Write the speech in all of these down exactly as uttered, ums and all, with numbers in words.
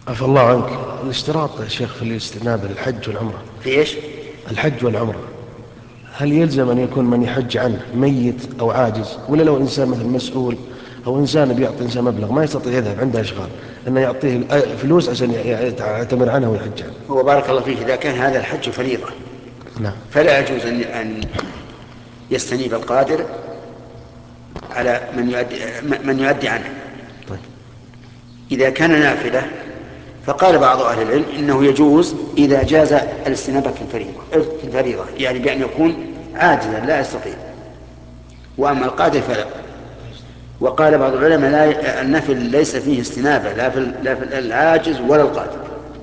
عفى الله عنك. الاشتراط يا شيخ في الاستئناب الحج والعمرة. في إيش؟ الحج والعمرة، هل يلزم أن يكون من يحج عنه ميت أو عاجز، ولا لو إنسان مثل مسؤول أو إنسان بيعطي إنسان مبلغ ما يستطيع يذهب عنده أشغال أنه يعطيه فلوس عشان يعتمر عنه ويحج عنه؟ هو بارك الله فيك، إذا كان هذا الحج فريضة نعم. فلا يجوز أن أن يستنيب القادر على من يؤدي من يؤدي عنه. طيب. إذا كان نافلة فقال بعض أهل العلم إنه يجوز إذا جاز الاستنابة في الفريضة في الفريضة يعني بأن يكون عاجزا لا يستطيع، وأما القادر فلا. وقال بعض العلماء لا، النفل ليس فيه استنابة لا في لا في العاجز ولا القادر،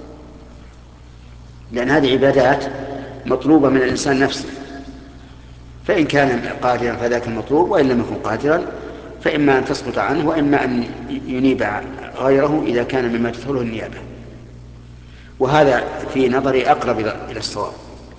لأن هذه عبادات مطلوبة من الإنسان نفسه، فإن كان قادرا فذاك المطلوب، وإن لم يكن قادرا فإما أن تسقط عنه وإما أن ينيب غيره إذا كان مما تدخله النيابة. وهذا في نظري أقرب إلى الصواب،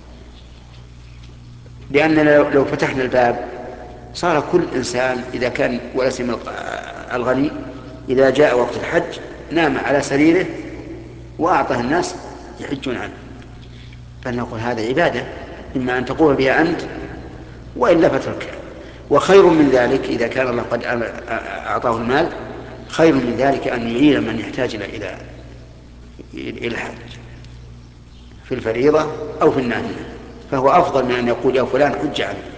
لأننا لو فتحنا الباب صار كل إنسان إذا كان ولا سيما الغني إذا جاء وقت الحج نام على سريره وأعطاه الناس يحجون عنه. فلنقول هذا عبادة إما أن تقوم بها أنت وإلا فتركها. وخير من ذلك إذا كان الله قد أعطاه المال، خير من ذلك أن يعين من يحتاج إلى إلى الحج في الفريضة أو في النافلة، فهو أفضل من أن يقول يا فلان حج عنه.